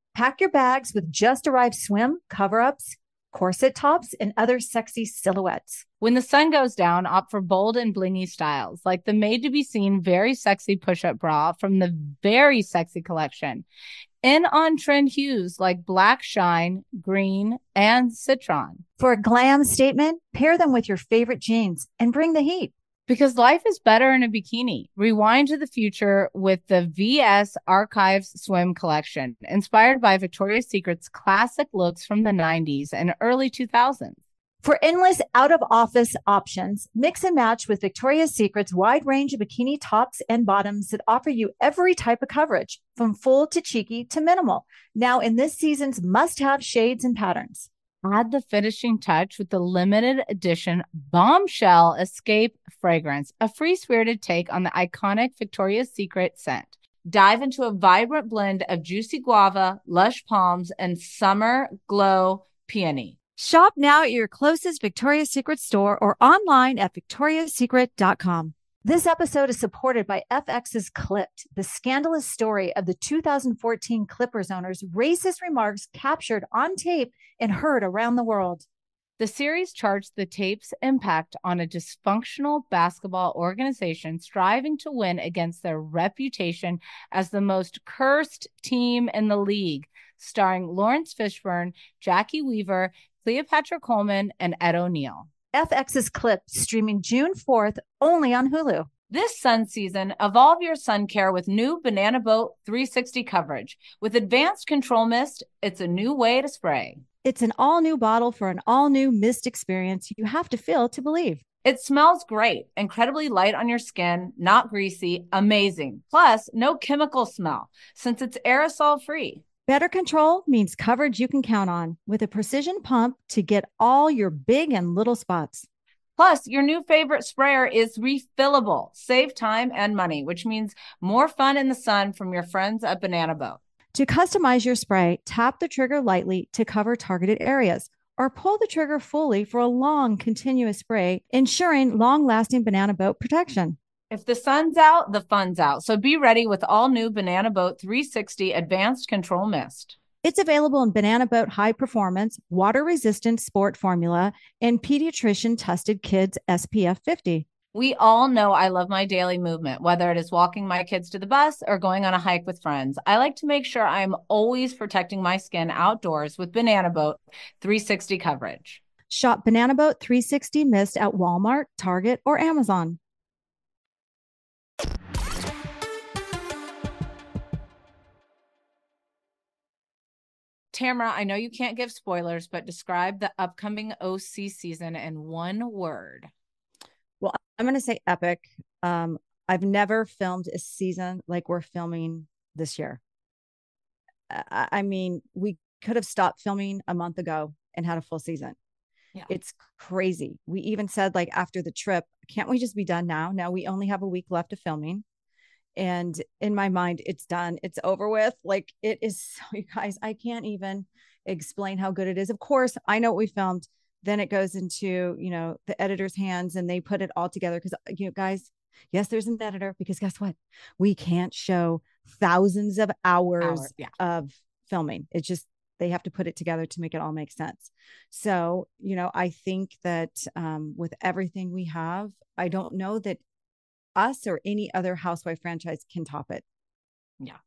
Pack your bags with just arrived swim, cover-ups, corset tops, and other sexy silhouettes. When the sun goes down, opt for bold and blingy styles, like the made-to-be-seen very sexy push-up bra from the Very Sexy collection. In on-trend hues like black shine, green, and citron. For a glam statement, pair them with your favorite jeans and bring the heat. Because life is better in a bikini. Rewind to the future with the VS Archives Swim collection, inspired by Victoria's Secret's classic looks from the 90s and early 2000s. For endless out-of-office options, mix and match with Victoria's Secret's wide range of bikini tops and bottoms that offer you every type of coverage, from full to cheeky to minimal. Now in this season's must-have shades and patterns. Add the finishing touch with the limited edition Bombshell Escape fragrance, a free-spirited take on the iconic Victoria's Secret scent. Dive into a vibrant blend of juicy guava, lush palms, and summer glow peony. Shop now at your closest Victoria's Secret store or online at victoriassecret.com. This episode is supported by FX's Clipped, the scandalous story of the 2014 Clippers owner's racist remarks captured on tape and heard around the world. The series charts the tape's impact on a dysfunctional basketball organization striving to win against their reputation as the most cursed team in the league, starring Lawrence Fishburne, Jackie Weaver, Cleopatra Coleman, and Ed O'Neill. FX's Clipped, streaming June 4th, only on Hulu. This sun season, evolve your sun care with new Banana Boat 360 coverage. With advanced control mist, it's a new way to spray. It's an all-new bottle for an all-new mist experience you have to feel to believe. It smells great, incredibly light on your skin, not greasy, amazing. Plus, no chemical smell, since it's aerosol-free. Better control means coverage you can count on, with a precision pump to get all your big and little spots. Plus, your new favorite sprayer is refillable. Save time and money, which means more fun in the sun from your friends at Banana Boat. To customize your spray, tap the trigger lightly to cover targeted areas, or pull the trigger fully for a long, continuous spray, ensuring long-lasting Banana Boat protection. If the sun's out, the fun's out. So be ready with all new Banana Boat 360 Advanced Control Mist. It's available in Banana Boat High Performance, Water-Resistant Sport Formula, and Pediatrician-Tested Kids SPF 50. We all know I love my daily movement, whether it is walking my kids to the bus or going on a hike with friends. I like to make sure I'm always protecting my skin outdoors with Banana Boat 360 coverage. Shop Banana Boat 360 Mist at Walmart, Target, or Amazon. Tamara, I know you can't give spoilers, but describe the upcoming OC season in one word. Well, I'm going to say epic. I've never filmed a season like we're filming this year. I mean, we could have stopped filming a month ago and had a full season. Yeah. It's crazy. We even said, like, after the trip, can't we just be done now? Now we only have a week left of filming. And in my mind, it's done. It's over with. Like, it is. So, you guys, I can't even explain how good it is. Of course, I know what we filmed. Then it goes into, the editor's hands and they put it all together. Because, guys, yes, there's an editor, because guess what? We can't show thousands of hours of filming. It's just, they have to put it together to make it all make sense. So, I think that with everything we have, I don't know that us or any other housewife franchise can top it. Yeah.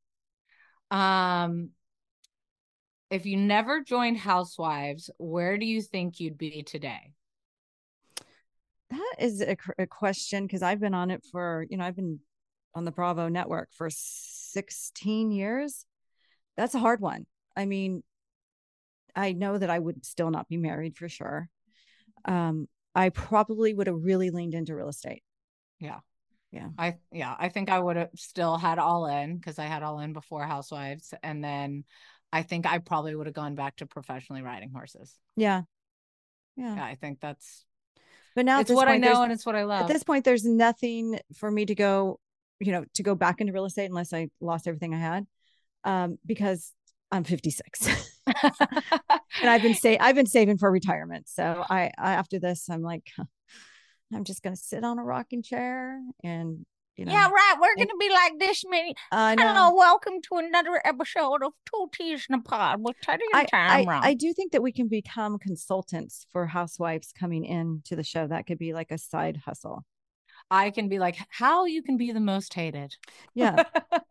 If you never joined Housewives, where do you think you'd be today? That is a question, because I've been on it for, I've been on the Bravo network for 16 years. That's a hard one. I mean, I know that I would still not be married for sure. I probably would have really leaned into real estate. Yeah. Yeah. I think I would have still had All In, because I had All In before Housewives. And then I think I probably would have gone back to professionally riding horses. Yeah. I think that's, but now it's what I know and it's what I love. At this point, there's nothing for me to go, to go back into real estate unless I lost everything I had, because I'm 56 and I've been saving for retirement. So I after this, I'm like, I'm just going to sit on a rocking chair and you know. Yeah, right. We're And- going to be like this many. I know. Hello, welcome to another episode of Two Teas in a Pod with Teddy and Tamra. I do think that we can become consultants for housewives coming into the show. That could be like a side hustle. I can be like, how you can be the most hated. Yeah.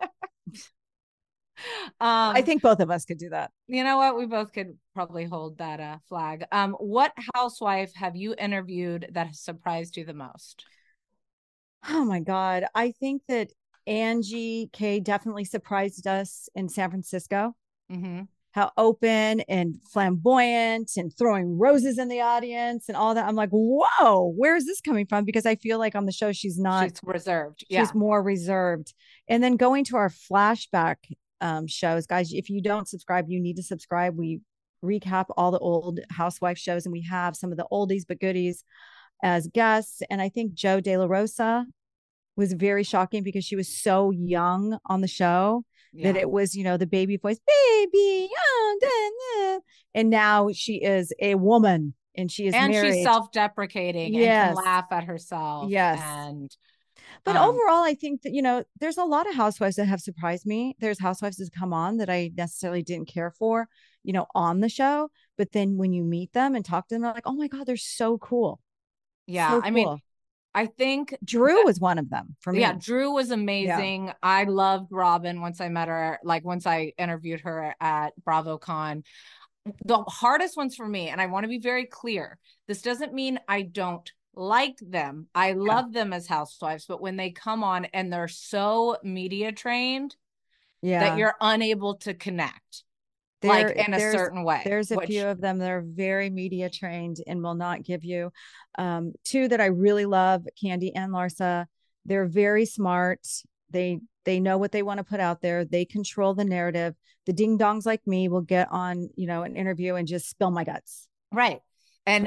I think both of us could do that. You know what? We both could probably hold that flag. What housewife have you interviewed that has surprised you the most? Oh my God. I think that Angie K definitely surprised us in San Francisco. Mm-hmm. How open and flamboyant and throwing roses in the audience and all that. I'm like, whoa, where is this coming from? Because I feel like on the show, she's reserved. She's more reserved. And then going to our flashback shows, guys, if you don't subscribe, you need to subscribe. We recap all the old housewife shows, and we have some of the oldies but goodies as guests. And I think Joe De La Rosa was very shocking because she was so young on the show that it was, the baby voice, baby, and now she is a woman and she is married. She's self-deprecating and can laugh at herself. But overall, I think that, there's a lot of housewives that have surprised me. There's housewives that come on that I necessarily didn't care for, on the show. But then when you meet them and talk to them, they're like, oh my God, they're so cool. Yeah. So cool. I mean, I think Drew was one of them for me. Yeah, Drew was amazing. Yeah. I loved Robin once I met her, like once I interviewed her at BravoCon. The hardest ones for me, and I want to be very clear, this doesn't mean I don't like them. I love them as housewives, but when they come on and they're so media trained that you're unable to connect. In a certain way. There's a few of them that are very media trained and will not give you. Two that I really love, Candy and Larsa. They're very smart. They know what they want to put out there. They control the narrative. The ding dongs like me will get on, an interview and just spill my guts. Right. But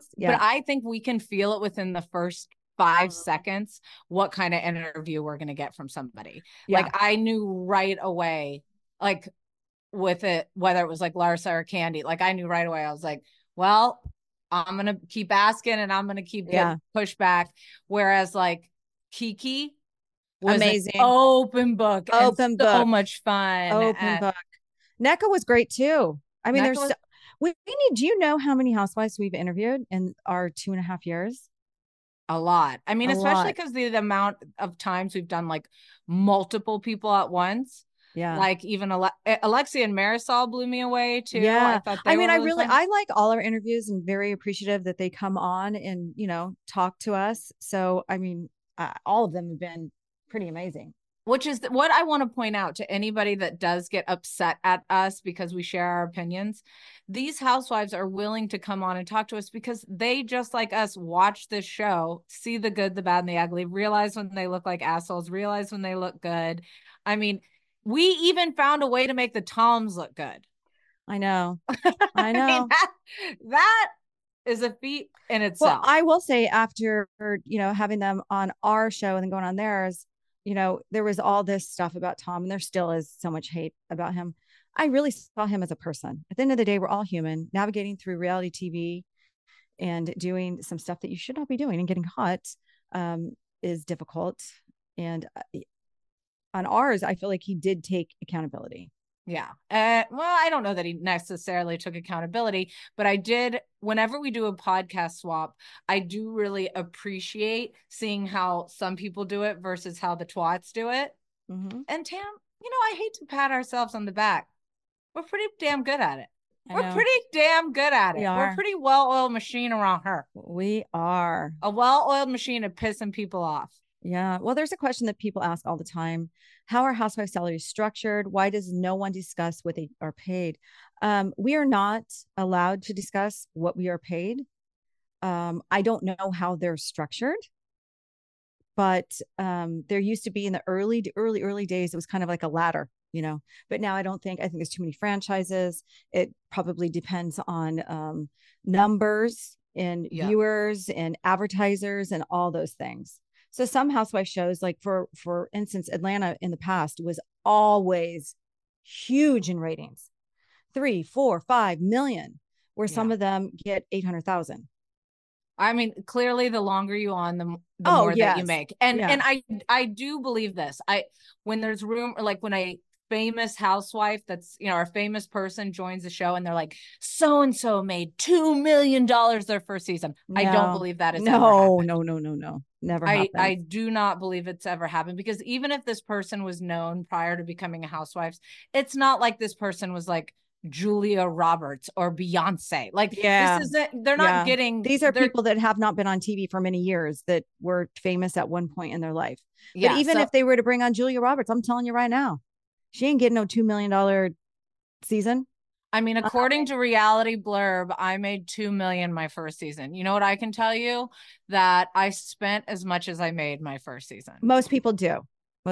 I think we can feel it within the first 5 seconds what kind of interview we're going to get from somebody. Yeah. Like I knew right away, like with it, whether it was like Larsa or Candy, like I knew right away. I was like, well, I'm going to keep asking and I'm going to keep getting pushback. Whereas like Kiki was amazing. Open book. So much fun. Book. Nneka was great too. I mean, do you know how many housewives we've interviewed in our 2.5 years? A lot. I mean, especially because the amount of times we've done like multiple people at once. Yeah. Like even Alexia and Marisol blew me away too. Yeah. I like all our interviews and very appreciative that they come on and, talk to us. So, I mean, all of them have been pretty amazing. Which is what I want to point out to anybody that does get upset at us because we share our opinions. These housewives are willing to come on and talk to us because they, just like us, watch this show, see the good, the bad, and the ugly, realize when they look like assholes, realize when they look good. I mean, we even found a way to make the Toms look good. I know. I know. that is a feat in itself. Well, I will say after, having them on our show and then going on theirs, there was all this stuff about Tom and there still is so much hate about him. I really saw him as a person. At the end of the day, we're all human. Navigating through reality TV and doing some stuff that you should not be doing and getting caught is difficult. And on ours, I feel like he did take accountability. Yeah. Well, I don't know that he necessarily took accountability, but I did. Whenever we do a podcast swap, I do really appreciate seeing how some people do it versus how the twats do it. Mm-hmm. And Tam, I hate to pat ourselves on the back. We're pretty damn good at it. We're pretty damn good at it. We're a pretty well-oiled machine around her. We are. A well-oiled machine of pissing people off. Yeah. Well, there's a question that people ask all the time. How are housewife salaries structured? Why does no one discuss what they are paid? We are not allowed to discuss what we are paid. I don't know how they're structured, but there used to be in the early days, it was kind of like a ladder, but now I think there's too many franchises. It probably depends on numbers and viewers and advertisers and all those things. So some housewife shows, like for instance, Atlanta in the past was always huge in ratings, 3, 4, 5 million, where some of them get 800,000. I mean, clearly the longer you on, the Oh, more that you yes. make. And Yeah. and I do believe this. When there's room, like when a famous housewife that's, or a famous person joins the show and they're like, so and so made $2 million their first season. I don't believe that has ever happened. No. Never I happened. do not believe it's ever happened, because even if this person was known prior to becoming a housewife, it's not like this person was like Julia Roberts or Beyonce. Like, Yeah. this isn't, they're not getting, these are people that have not been on TV for many years that were famous at one point in their life. But even if they were to bring on Julia Roberts, I'm telling you right now, she ain't getting no $2 million season. I mean, according to Reality Blurb, I made $2 million my first season. You know what I can tell you? That I spent as much as I made my first season. Most people do.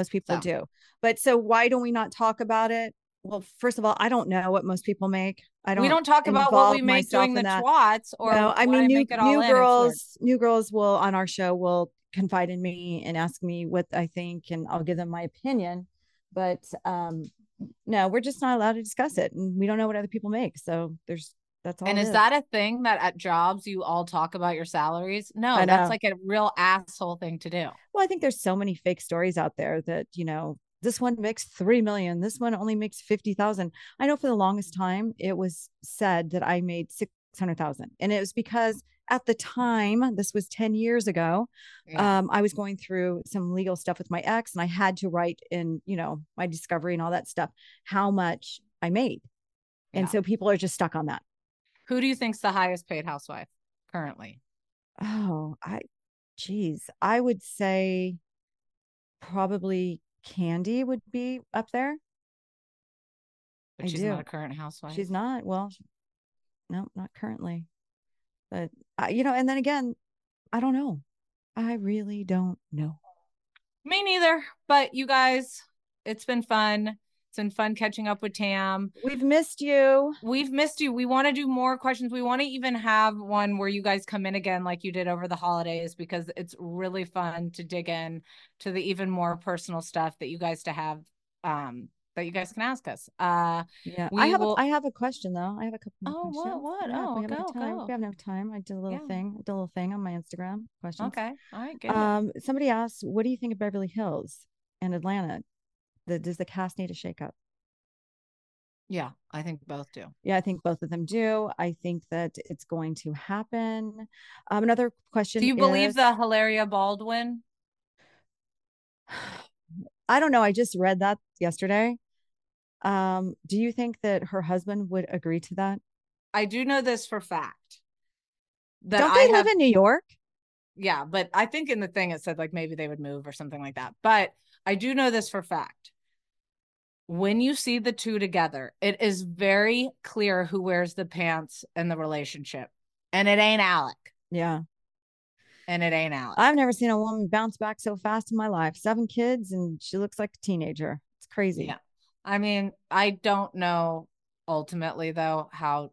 But so why don't we not talk about it? Well, first of all, I don't know what most people make. We don't talk about what we make doing the twats, or no, I mean, new girls will on our show will confide in me and ask me what I think, and I'll give them my opinion. But no, we're just not allowed to discuss it, and we don't know what other people make. So that's all. And is that a thing that at jobs you all talk about your salaries? No, that's like a real asshole thing to do. Well, I think there's so many fake stories out there that, this one makes 3 million. This one only makes 50,000. I know for the longest time it was said that I made 600,000. And it was because at the time, this was 10 years ago, I was going through some legal stuff with my ex, and I had to write in, my discovery and all that stuff, how much I made. And so people are just stuck on that. Who do you think's the highest paid housewife currently? Oh, I would say probably Candy would be up there. But she's not a current housewife. She's not. Well, no, not currently. But, and then again, I don't know. I really don't know. Me neither. But you guys, it's been fun. It's been fun catching up with Tam. We've missed you. We want to do more questions. We want to even have one where you guys come in again like you did over the holidays, because it's really fun to dig in to the even more personal stuff that you guys that you guys can ask us. I have a question though. I have a couple more questions. What? Yeah, we have enough time. I did a little thing on my Instagram questions. Okay. All right, good. Somebody asked, what do you think of Beverly Hills and Atlanta? Does the cast need a shakeup? Yeah, I think both do. Yeah, I think both of them do. I think that it's going to happen. Another question. Do you believe the Hilaria Baldwin? I don't know. I just read that yesterday. Do you think that her husband would agree to that? I do know this for fact. Don't they live in New York? Yeah, but I think in the thing it said like maybe they would move or something like that. But I do know this for fact. When you see the two together, it is very clear who wears the pants in the relationship. And it ain't Alec. Yeah. And it ain't Alec. I've never seen a woman bounce back so fast in my life. 7 kids and she looks like a teenager. It's crazy. Yeah. I mean, I don't know ultimately though how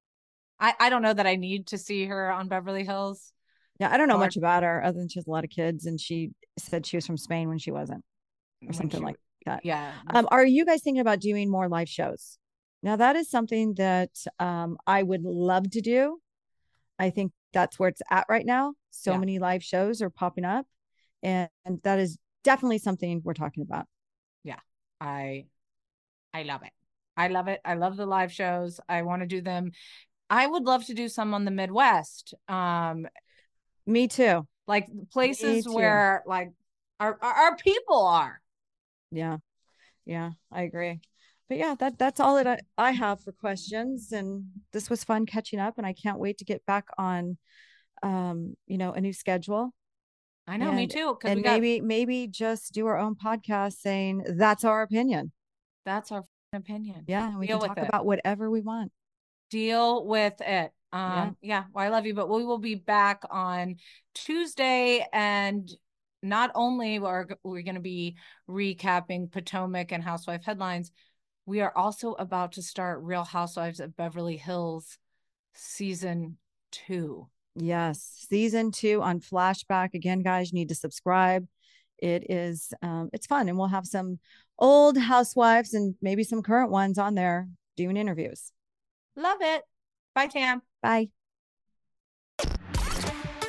I don't know that I need to see her on Beverly Hills. Yeah, I don't know much about her other than she has a lot of kids, and she said she was from Spain when she wasn't, or something like that. Yeah. Are you guys thinking about doing more live shows? Now, that is something that I would love to do. I think that's where it's at right now. So many live shows are popping up, and that is definitely something we're talking about. Yeah, I love it. I love it. I love the live shows. I want to do them. I would love to do some on the Midwest. Me too. Like places where like our people are. Yeah. Yeah, I agree. But yeah, that's all that I have for questions. And this was fun catching up, and I can't wait to get back on a new schedule. I know, me too. And maybe just do our own podcast saying that's our opinion. That's our opinion. Yeah, and we can talk about whatever we want. Deal with it. Well, I love you, but we will be back on Tuesday, and not only are we going to be recapping Potomac and Housewife headlines, we are also about to start Real Housewives of Beverly Hills season 2. Yes, season 2 on Flashback. Again, guys, you need to subscribe. It is it's fun, and we'll have some old housewives and maybe some current ones on there doing interviews. Love it. Bye, Tam. Bye.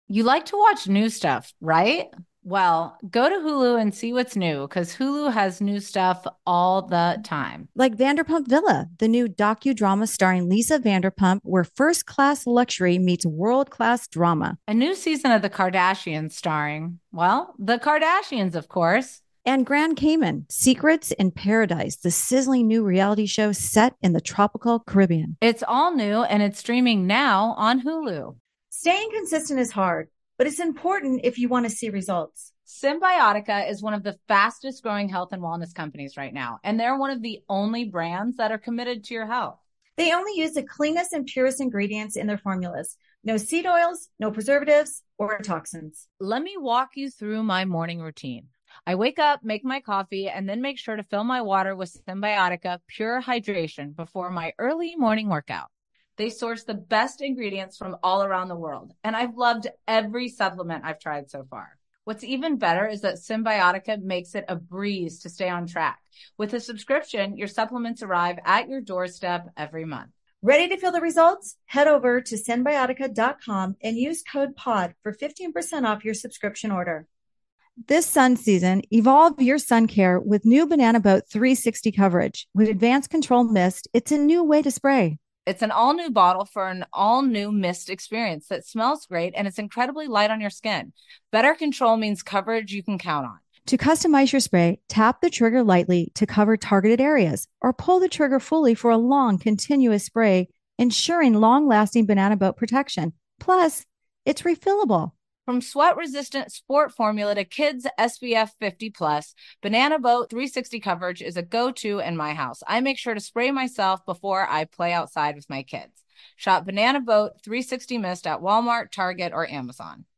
You like to watch new stuff, right? Well, go to Hulu and see what's new because Hulu has new stuff all the time. Like Vanderpump Villa, the new docudrama starring Lisa Vanderpump, where first class luxury meets world class drama. A new season of The Kardashians starring, well, The Kardashians, of course. And Grand Cayman, Secrets in Paradise, the sizzling new reality show set in the tropical Caribbean. It's all new and it's streaming now on Hulu. Staying consistent is hard, but it's important if you want to see results. Symbiotica is one of the fastest growing health and wellness companies right now, and they're one of the only brands that are committed to your health. They only use the cleanest and purest ingredients in their formulas. No seed oils, no preservatives, or toxins. Let me walk you through my morning routine. I wake up, make my coffee, and then make sure to fill my water with Symbiotica Pure Hydration before my early morning workout. They source the best ingredients from all around the world, and I've loved every supplement I've tried so far. What's even better is that Symbiotica makes it a breeze to stay on track. With a subscription, your supplements arrive at your doorstep every month. Ready to feel the results? Head over to Symbiotica.com and use code POD for 15% off your subscription order. This sun season, evolve your sun care with new Banana Boat 360 coverage. With advanced control mist, it's a new way to spray. It's an all-new bottle for an all-new mist experience that smells great and it's incredibly light on your skin. Better control means coverage you can count on. To customize your spray, tap the trigger lightly to cover targeted areas or pull the trigger fully for a long, continuous spray, ensuring long-lasting Banana Boat protection. Plus, it's refillable. From sweat-resistant sport formula to kids SPF 50+, Banana Boat 360 coverage is a go-to in my house. I make sure to spray myself before I play outside with my kids. Shop Banana Boat 360 Mist at Walmart, Target, or Amazon.